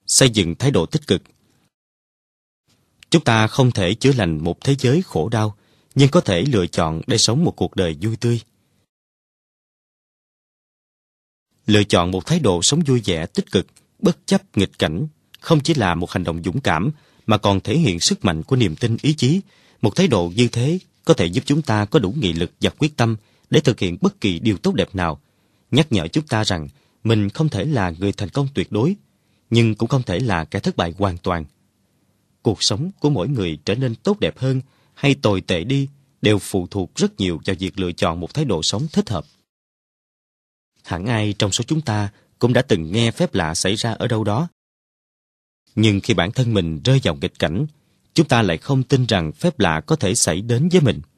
xây dựng thái độ tích cực. Chúng ta không thể chữa lành một thế giới khổ đau, nhưng có thể lựa chọn để sống một cuộc đời vui tươi. Lựa chọn một thái độ sống vui vẻ, tích cực, bất chấp nghịch cảnh, không chỉ là một hành động dũng cảm, mà còn thể hiện sức mạnh của niềm tin ý chí. Một thái độ như thế có thể giúp chúng ta có đủ nghị lực và quyết tâm để thực hiện bất kỳ điều tốt đẹp nào, nhắc nhở chúng ta rằng mình không thể là người thành công tuyệt đối, nhưng cũng không thể là kẻ thất bại hoàn toàn. Cuộc sống của mỗi người trở nên tốt đẹp hơn hay tồi tệ đi đều phụ thuộc rất nhiều vào việc lựa chọn một thái độ sống thích hợp. Hẳn ai trong số chúng ta cũng đã từng nghe phép lạ xảy ra ở đâu đó. Nhưng khi bản thân mình rơi vào nghịch cảnh, chúng ta lại không tin rằng phép lạ có thể xảy đến với mình.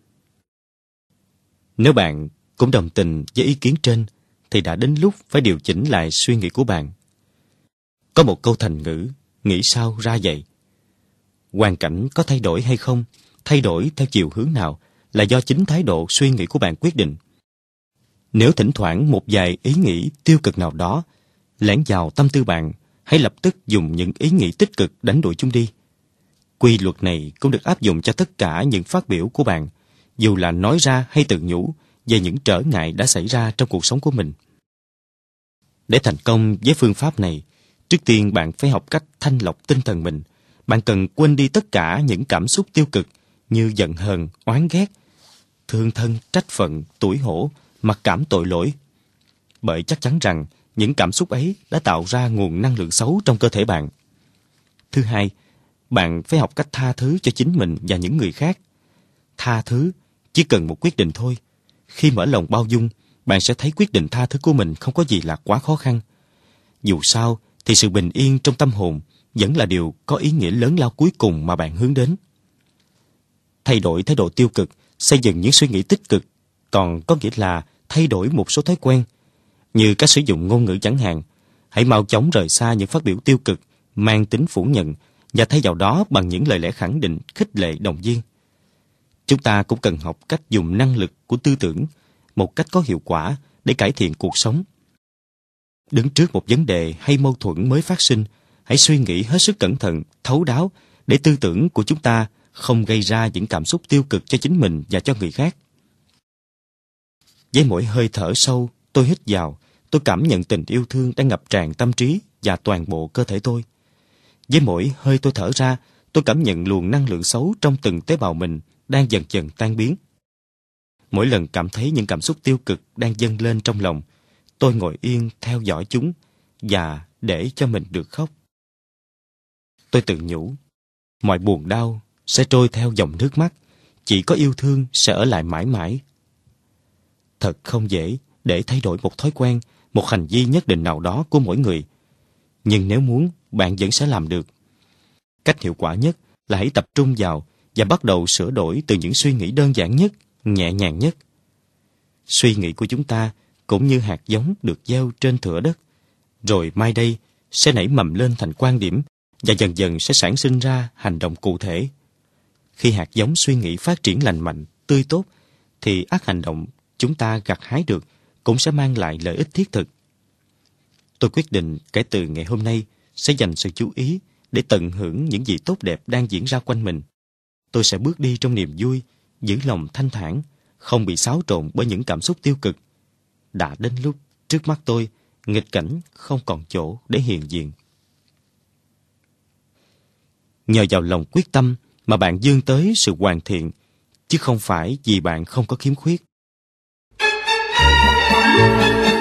Nếu bạn cũng đồng tình với ý kiến trên, thì đã đến lúc phải điều chỉnh lại suy nghĩ của bạn. Có một câu thành ngữ, nghĩ sao ra vậy. Hoàn cảnh có thay đổi hay không, thay đổi theo chiều hướng nào là do chính thái độ suy nghĩ của bạn quyết định. Nếu thỉnh thoảng một vài ý nghĩ tiêu cực nào đó lẻn vào tâm tư bạn, hãy lập tức dùng những ý nghĩ tích cực đánh đuổi chúng đi. Quy luật này cũng được áp dụng cho tất cả những phát biểu của bạn, dù là nói ra hay tự nhủ về những trở ngại đã xảy ra trong cuộc sống của mình. Để thành công với phương pháp này, trước tiên bạn phải học cách thanh lọc tinh thần mình. Bạn cần quên đi tất cả những cảm xúc tiêu cực như giận hờn, oán ghét, thương thân, trách phận, tủi hổ, mặc cảm tội lỗi. Bởi chắc chắn rằng những cảm xúc ấy đã tạo ra nguồn năng lượng xấu trong cơ thể bạn. Thứ hai, bạn phải học cách tha thứ cho chính mình và những người khác. Tha thứ chỉ cần một quyết định thôi. Khi mở lòng bao dung, bạn sẽ thấy quyết định tha thứ của mình không có gì là quá khó khăn. Dù sao thì sự bình yên trong tâm hồn vẫn là điều có ý nghĩa lớn lao cuối cùng mà bạn hướng đến. Thay đổi thái độ tiêu cực, xây dựng những suy nghĩ tích cực, còn có nghĩa là thay đổi một số thói quen, như cách sử dụng ngôn ngữ chẳng hạn. Hãy mau chóng rời xa những phát biểu tiêu cực, mang tính phủ nhận, và thay vào đó bằng những lời lẽ khẳng định, khích lệ, động viên. Chúng ta cũng cần học cách dùng năng lực của tư tưởng một cách có hiệu quả để cải thiện cuộc sống. Đứng trước một vấn đề hay mâu thuẫn mới phát sinh, hãy suy nghĩ hết sức cẩn thận, thấu đáo để tư tưởng của chúng ta không gây ra những cảm xúc tiêu cực cho chính mình và cho người khác. Với mỗi hơi thở sâu, tôi hít vào, tôi cảm nhận tình yêu thương đang ngập tràn tâm trí và toàn bộ cơ thể tôi. Với mỗi hơi tôi thở ra, tôi cảm nhận luồng năng lượng xấu trong từng tế bào mình đang dần dần tan biến. Mỗi lần cảm thấy những cảm xúc tiêu cực đang dâng lên trong lòng, tôi ngồi yên theo dõi chúng và để cho mình được khóc. Tôi tự nhủ, mọi buồn đau sẽ trôi theo dòng nước mắt, chỉ có yêu thương sẽ ở lại mãi mãi. Thật không dễ để thay đổi một thói quen, một hành vi nhất định nào đó của mỗi người. Nhưng nếu muốn, bạn vẫn sẽ làm được. Cách hiệu quả nhất là hãy tập trung vào và bắt đầu sửa đổi từ những suy nghĩ đơn giản nhất, nhẹ nhàng nhất. Suy nghĩ của chúng ta cũng như hạt giống được gieo trên thửa đất, rồi mai đây sẽ nảy mầm lên thành quan điểm và dần dần sẽ sản sinh ra hành động cụ thể. Khi hạt giống suy nghĩ phát triển lành mạnh, tươi tốt, thì ắt hành động chúng ta gặt hái được cũng sẽ mang lại lợi ích thiết thực. Tôi quyết định kể từ ngày hôm nay sẽ dành sự chú ý để tận hưởng những gì tốt đẹp đang diễn ra quanh mình. Tôi sẽ bước đi trong niềm vui, giữ lòng thanh thản, không bị xáo trộn bởi những cảm xúc tiêu cực. Đã đến lúc trước mắt tôi, nghịch cảnh không còn chỗ để hiện diện. Nhờ vào lòng quyết tâm mà bạn vươn tới sự hoàn thiện, chứ không phải vì bạn không có khiếm khuyết.